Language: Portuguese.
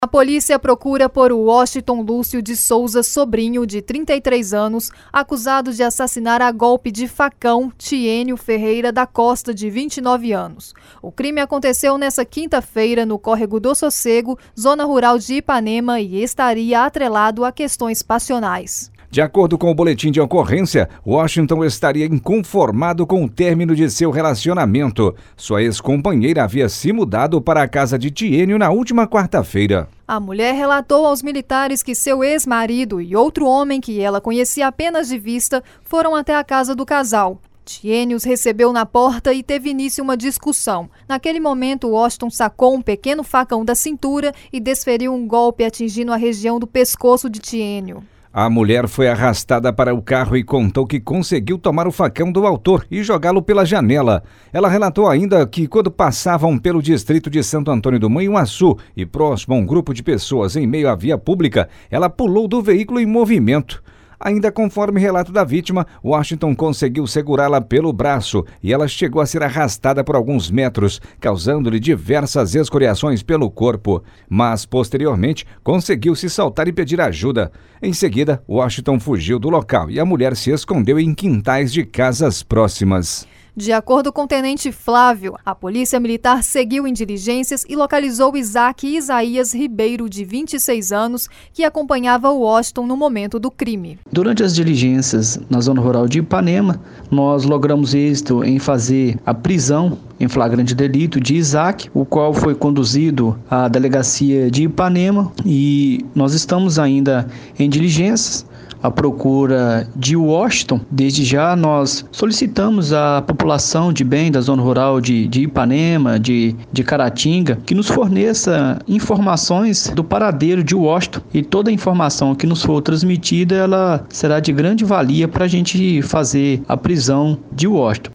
A polícia procura por Washington Lúcio de Souza Sobrinho, de 33 anos, acusado de assassinar a golpe de facão Tiênio Ferreira da Costa, de 29 anos. O crime aconteceu nesta quinta-feira no Córrego do Sossego, zona rural de Ipanema, e estaria atrelado a questões passionais. De acordo com o boletim de ocorrência, Washington estaria inconformado com o término de seu relacionamento. Sua ex-companheira havia se mudado para a casa de Tiênio na última quarta-feira. A mulher relatou aos militares que seu ex-marido e outro homem que ela conhecia apenas de vista foram até a casa do casal. Tiênio os recebeu na porta e teve início uma discussão. Naquele momento, Washington sacou um pequeno facão da cintura e desferiu um golpe atingindo a região do pescoço de Tiênio. A mulher foi arrastada para o carro e contou que conseguiu tomar o facão do autor e jogá-lo pela janela. Ela relatou ainda que quando passavam pelo distrito de Santo Antônio do Manhuaçu e próximo a um grupo de pessoas em meio à via pública, ela pulou do veículo em movimento. Ainda conforme relato da vítima, Washington conseguiu segurá-la pelo braço e ela chegou a ser arrastada por alguns metros, causando-lhe diversas escoriações pelo corpo. Mas, posteriormente, conseguiu se soltar e pedir ajuda. Em seguida, Washington fugiu do local e a mulher se escondeu em quintais de casas próximas. De acordo com o tenente Flávio, a polícia militar seguiu em diligências e localizou Isaac Isaías Ribeiro, de 26 anos, que acompanhava o Washington no momento do crime. Durante as diligências na zona rural de Ipanema, nós logramos êxito em fazer a prisão em flagrante delito de Isaac, o qual foi conduzido à delegacia de Ipanema, e nós estamos ainda em diligências à procura de Washington. Desde já nós solicitamos à população de bem da zona rural de Ipanema, de Caratinga, que nos forneça informações do paradeiro de Washington, e toda a informação que nos for transmitida, ela será de grande valia para a gente fazer a prisão de Washington.